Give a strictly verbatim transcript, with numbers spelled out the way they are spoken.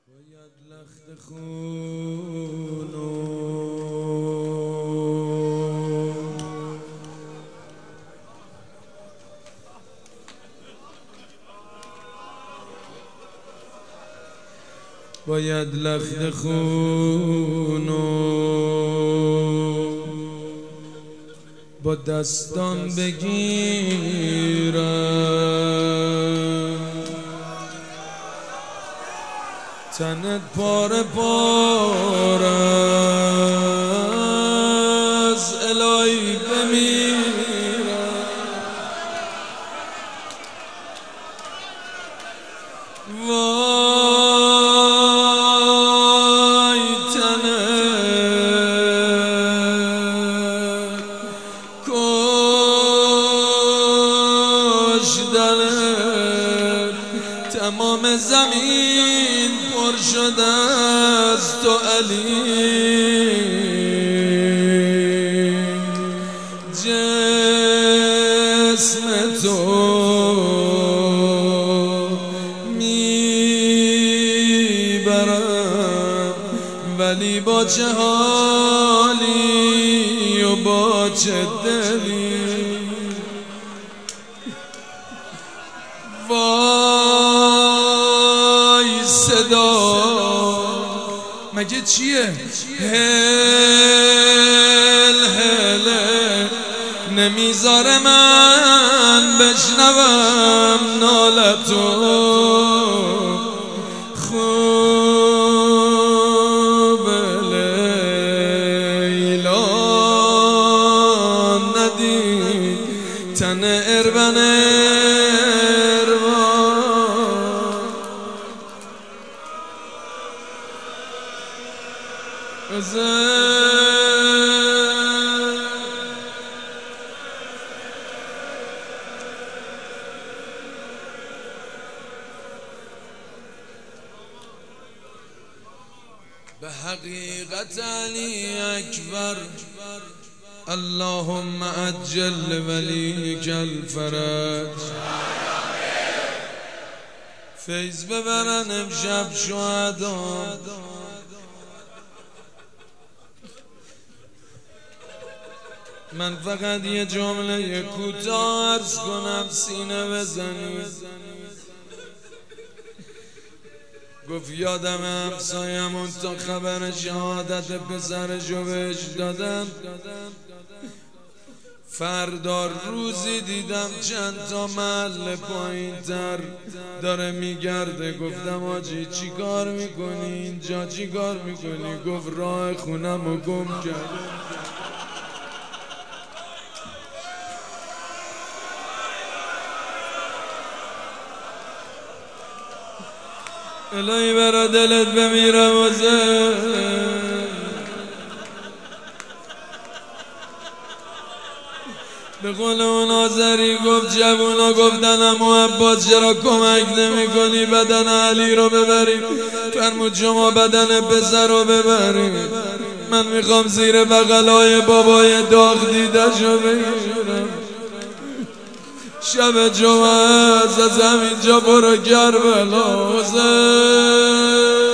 باید لخت خون و باید لخت خون و با دستان بگیرم، تنت پاره پاره از الهی بمیرم. وای تنت کشتنت، تمام زمین پر شده از تو علی، جسم تو میبرم ولی با چه حالی و با چه دلی. وای صدا مگه چیه؟ هل هله نمیذاره من بشنوم نالتو. خوب لیلا ندید تن اربن به حقیقت علی اکبر. اللهم عجل ولیک الفرج. فیض ببرن امشب شهدا. من فقط یه جمله کوتاه عرض کنم سینه بزنید. گفت یادم همسایمون تا خبر شهادت پسرشو بهش دادم، فردا روزی دیدم چند تا محل پایین تر داره میگرده. گفتم آجی چی کار میکنی اینجا، چی کار میکنی؟ گفت راه خونم رو گم کرد. الهی برا دلت بمیرم و زن. به قول اون آذری گفت جوونا گفتن اما عباس چرا کمک نمی کنی بدن علی رو ببریم؟ فرمود شما بدن پسر رو ببریم، من میخوام زیر بغلای بابای داغ دیدشو بگیرم. شب جمعه از همینجا برو کربلا حسین.